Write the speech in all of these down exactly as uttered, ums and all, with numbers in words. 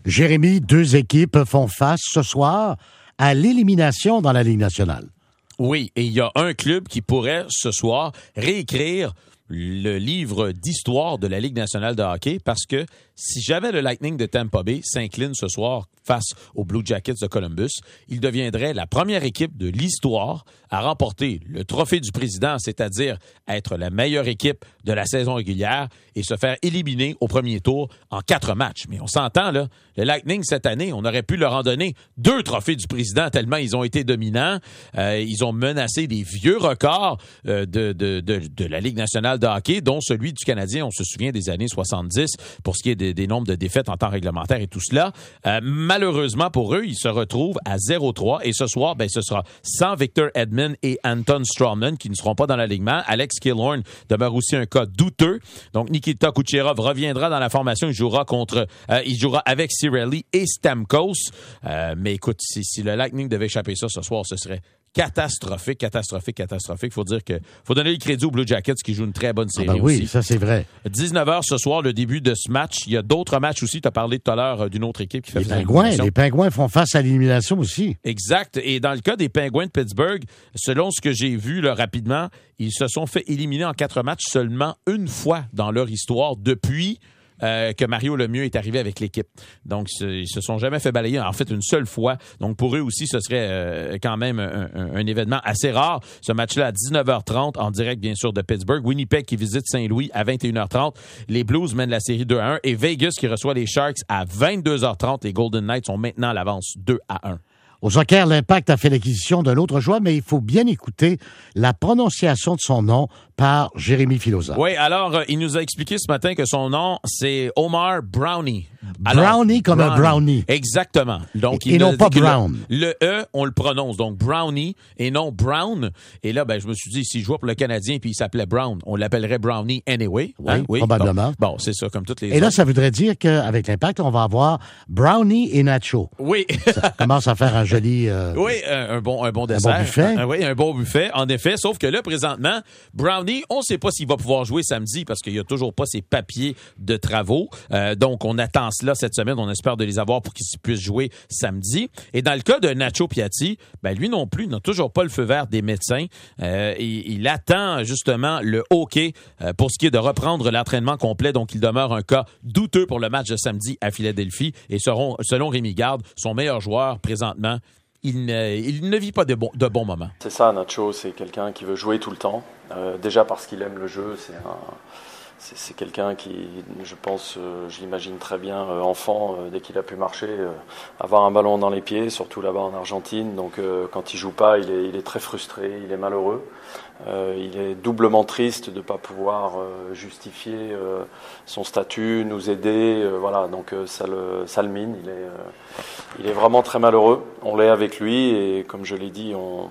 Jérémy, deux équipes font face ce soir à l'élimination dans la Ligue nationale. Oui, et il y a un club qui pourrait ce soir réécrire le livre d'histoire de la Ligue nationale de hockey parce que si jamais le Lightning de Tampa Bay s'incline ce soir face aux Blue Jackets de Columbus, il deviendrait la première équipe de l'histoire à remporter le trophée du président, c'est-à-dire être la meilleure équipe de la saison régulière et se faire éliminer au premier tour en quatre matchs. Mais on s'entend, là, le Lightning cette année, on aurait pu leur en donner deux trophées du président tellement ils ont été dominants. Euh, ils ont menacé des vieux records euh, de, de, de, de la Ligue nationale de hockey, dont celui du Canadien, on se souvient des années soixante-dix, pour ce qui est des, des nombres de défaites en temps réglementaire et tout cela. Euh, malheureusement pour eux, ils se retrouvent à zéro trois et ce soir, ben, ce sera sans Victor Hedman et Anton Strawman qui ne seront pas dans l'alignement. Alex Killorn demeure aussi un cas douteux. Donc, Nikita Kucherov reviendra dans la formation. Il jouera contre, euh, il jouera avec Cirelli et Stamkos. Euh, mais écoute, si, si le Lightning devait échapper ça ce soir, ce serait catastrophique, catastrophique, catastrophique. Faut dire que faut donner le crédit aux Blue Jackets qui jouent une très bonne série ah ben oui, aussi. Ça c'est vrai. dix-neuf heures ce soir, le début de ce match. Il y a d'autres matchs aussi. Tu as parlé tout à l'heure d'une autre équipe qui fait les Pingouins, les Pingouins font face à l'élimination aussi. Exact. Et dans le cas des Pingouins de Pittsburgh, selon ce que j'ai vu là, rapidement, ils se sont fait éliminer en quatre matchs seulement une fois dans leur histoire depuis Euh, que Mario Lemieux est arrivé avec l'équipe. Donc, ils se sont jamais fait balayer, en fait, une seule fois. Donc, pour eux aussi, ce serait euh, quand même un, un, un événement assez rare. Ce match-là à dix-neuf heures trente, en direct, bien sûr, de Pittsburgh. Winnipeg qui visite Saint-Louis à vingt et une heures trente. Les Blues mènent la série deux à un. Et Vegas qui reçoit les Sharks à vingt-deux heures trente. Les Golden Knights ont maintenant à l'avance deux à un. Au soccer, l'Impact a fait l'acquisition d'un autre joueur, mais il faut bien écouter la prononciation de son nom par Jérémy Filosa. Oui, alors, euh, il nous a expliqué ce matin que son nom, c'est Omar Brownie. Alors, brownie comme brownie. Un brownie. Exactement. Donc, et il non pas Brown. Le, le E, on le prononce. Donc, Brownie et non Brown. Et là, ben, je me suis dit, s'il jouait pour le Canadien puis il s'appelait Brown, on l'appellerait Brownie anyway. Oui, hein? Oui, probablement. Bon, bon, c'est ça, comme toutes les Et autres. là, ça voudrait dire qu'avec l'Impact, on va avoir Brownie et Nacho. Oui. Ça commence à faire un joli... Euh, oui, un, un, bon, un bon dessert. Un bon buffet. Un, oui, un bon buffet, en effet. Sauf que là, présentement, Brownie, on ne sait pas s'il va pouvoir jouer samedi parce qu'il n'y a toujours pas ses papiers de travaux. Euh, donc, on attend cela cette semaine. On espère de les avoir pour qu'il puisse jouer samedi. Et dans le cas de Nacho Piatti, ben lui non plus, il n'a toujours pas le feu vert des médecins. Euh, il, il attend justement le hockey euh, pour ce qui est de reprendre l'entraînement complet. Donc, il demeure un cas douteux pour le match de samedi à Philadelphie. Et seront, selon Rémi Garde, son meilleur joueur présentement, Il ne, il ne vit pas de, bon, de bons moments. C'est ça, Nacho, c'est quelqu'un qui veut jouer tout le temps. Euh, déjà parce qu'il aime le jeu, c'est, un, c'est, c'est quelqu'un qui, je pense, euh, je l'imagine très bien, euh, enfant, euh, dès qu'il a pu marcher, euh, avoir un ballon dans les pieds, surtout là-bas en Argentine. Donc euh, quand il joue pas, il est, il est très frustré, il est malheureux. Euh, il est doublement triste de ne pas pouvoir euh, justifier euh, son statut, nous aider, euh, voilà, donc euh, ça, le, ça le mine, il est, euh, il est vraiment très malheureux, on l'est avec lui et comme je l'ai dit, on,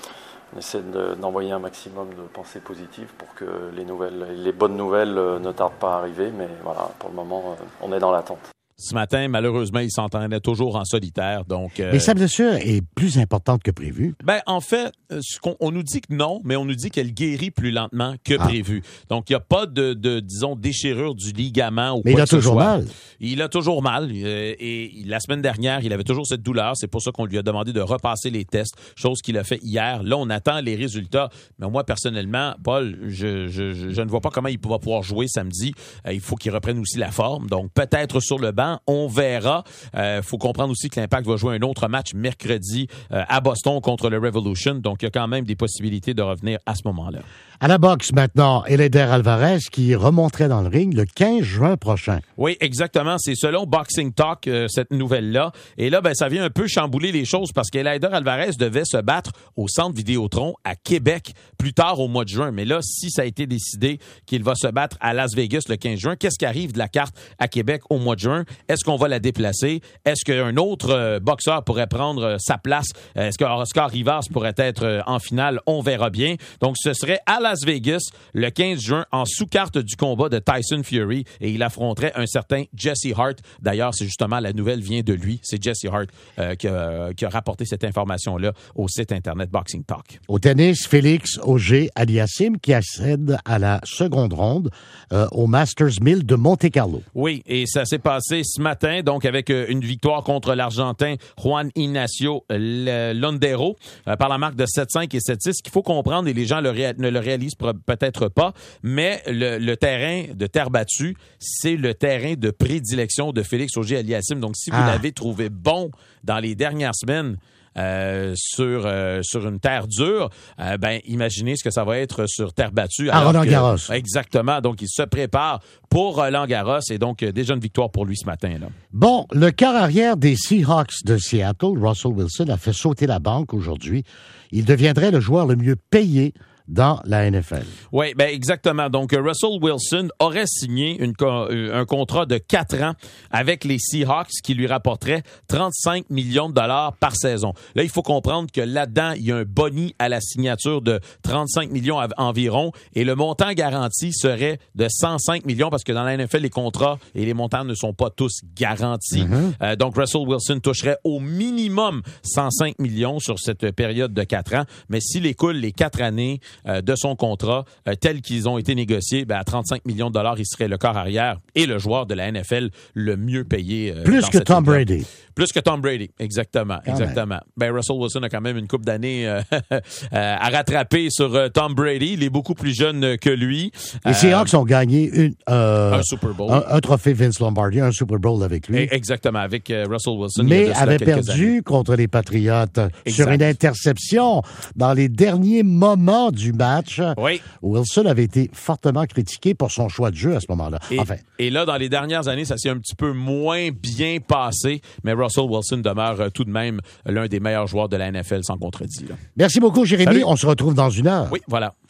on essaie de, d'envoyer un maximum de pensées positives pour que les, nouvelles, les bonnes nouvelles euh, ne tardent pas à arriver, mais voilà, pour le moment, euh, on est dans l'attente. Ce matin, malheureusement, il s'entraînait toujours en solitaire. Donc, euh... Mais sa blessure est plus importante que prévu. Ben, en fait, ce qu'on, on nous dit que non, mais on nous dit qu'elle guérit plus lentement que ah. prévu. Donc, il n'y a pas de, de, disons, déchirure du ligament ou mais quoi il a que ce toujours soit. mal. Il a toujours mal. Euh, et la semaine dernière, il avait toujours cette douleur. C'est pour ça qu'on lui a demandé de repasser les tests, chose qu'il a fait hier. Là, on attend les résultats. Mais moi, personnellement, Paul, je, je, je, je ne vois pas comment il va pouvoir jouer samedi. Euh, il faut qu'il reprenne aussi la forme. Donc, peut-être sur le banc, on verra. Il euh, faut comprendre aussi que l'Impact va jouer un autre match mercredi euh, à Boston contre le Revolution. Donc, il y a quand même des possibilités de revenir à ce moment-là. À la boxe maintenant, Eleider Alvarez qui remonterait dans le ring le quinze juin prochain. Oui, exactement. C'est selon Boxing Talk, euh, cette nouvelle-là. Et là, ben, ça vient un peu chambouler les choses parce qu'Eleider Alvarez devait se battre au Centre Vidéotron à Québec plus tard au mois de juin. Mais là, si ça a été décidé qu'il va se battre à Las Vegas le quinze juin, qu'est-ce qui arrive de la carte à Québec au mois de juin? Est-ce qu'on va la déplacer? Est-ce qu'un autre euh, boxeur pourrait prendre euh, sa place? Est-ce que Oscar Rivas pourrait être euh, en finale? On verra bien. Donc, ce serait à Las Vegas le quinze juin en sous-carte du combat de Tyson Fury et il affronterait un certain Jesse Hart. D'ailleurs, c'est justement la nouvelle vient de lui. C'est Jesse Hart euh, qui, a, qui a rapporté cette information-là au site Internet Boxing Talk. Au tennis, Félix Auger-Aliassime qui accède à la seconde ronde euh, au Masters mille de Monte-Carlo. Oui, et ça s'est passé ce matin, donc avec une victoire contre l'Argentin Juan Ignacio Londero euh, par la marque de sept cinq et sept six. Ce qu'il faut comprendre, et les gens le ré- ne le réalisent peut-être pas, mais le, le terrain de terre battue, c'est le terrain de prédilection de Félix Auger-Aliassime. Donc, si vous ah. l'avez trouvé bon dans les dernières semaines, Euh, sur euh, sur une terre dure, euh, ben imaginez ce que ça va être sur terre battue. À Roland-Garros. Exactement. Donc, il se prépare pour Roland-Garros et donc euh, déjà une victoire pour lui ce matin, là. Bon, le quart arrière des Seahawks de Seattle, Russell Wilson, a fait sauter la banque aujourd'hui. Il deviendrait le joueur le mieux payé dans la N F L. Oui, ben exactement. Donc, Russell Wilson aurait signé une, un contrat de quatre ans avec les Seahawks qui lui rapporterait trente-cinq millions de dollars par saison. Là, il faut comprendre que là-dedans, il y a un boni à la signature de trente-cinq millions environ et le montant garanti serait de cent cinq millions parce que dans la N F L, les contrats et les montants ne sont pas tous garantis. Mm-hmm. Euh, donc, Russell Wilson toucherait au minimum cent cinq millions sur cette période de quatre ans. Mais s'il écoule les quatre années Euh, de son contrat euh, tels qu'ils ont été négociés, ben, à trente-cinq millions de dollars, il serait le quart arrière et le joueur de la N F L le mieux payé. Euh, Plus que Tom ligue. Brady. Plus que Tom Brady, exactement. Quand exactement. Ben, Russell Wilson a quand même une couple d'années euh, euh, à rattraper sur euh, Tom Brady. Il est beaucoup plus jeune que lui. Les euh, Seahawks ont gagné une, euh, un Super Bowl. Un, un trophée Vince Lombardi, un Super Bowl avec lui. Exactement, avec euh, Russell Wilson. Mais avait perdu années. contre les Patriots exact. sur une interception dans les derniers moments du match. Oui. Wilson avait été fortement critiqué pour son choix de jeu à ce moment-là. Et, enfin. et là, dans les dernières années, ça s'est un petit peu moins bien passé, mais Russell Wilson demeure euh, tout de même l'un des meilleurs joueurs de la N F L, sans contredit. Là. Merci beaucoup, Jérémy. Salut. On se retrouve dans une heure. Oui, voilà.